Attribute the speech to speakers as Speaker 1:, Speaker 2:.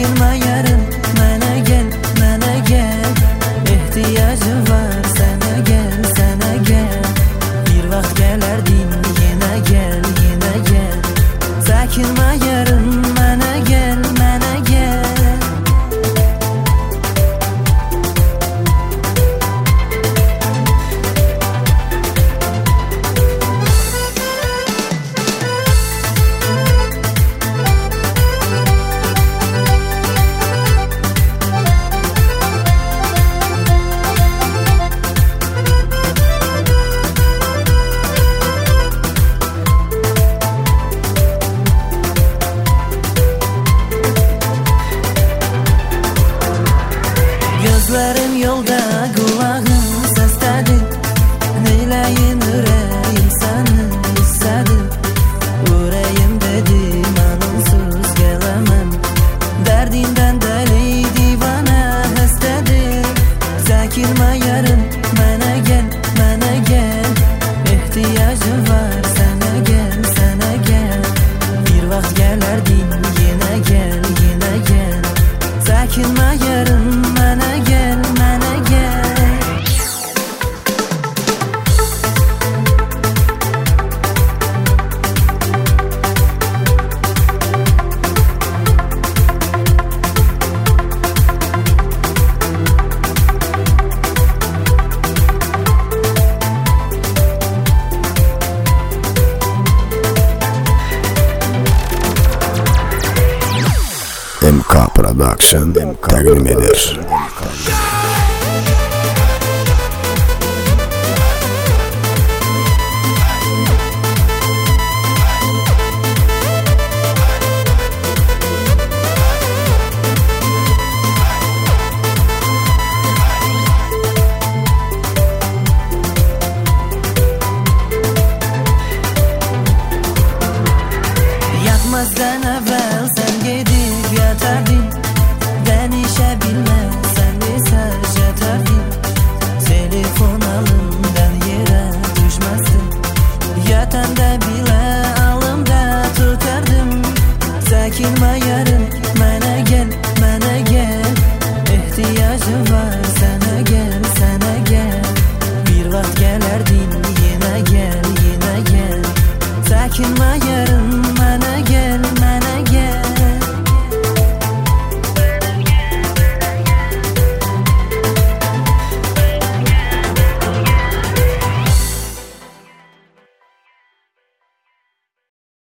Speaker 1: Çəkinmə yarın, mənə gəl, mənə gəl. Ehtiyacım var sənə gəl, sənə gəl. Bir vaxt gələrdin, yenə gəl, yenə gəl. Çəkinmə yarın, mənə gəl, mənə gəl. Gözlerim yolda, kulağım səsdədir. Neyləyin ürəyim səni istədir. Ürəyim dedim anonsuz gələməm. Dərdindən dəli divanə həstədir. Çəkinmə yarın, mənə gəl, mənə gəl. Ehtiyacım var sənə gəl, sənə gəl. Bir vaxt gələrdin, yenə gəl, yenə gəl. Çəkinmə yarın, mənə gəl, mənə gəl.
Speaker 2: MK Production təqdim edir.
Speaker 1: Yatmazdan əvvəl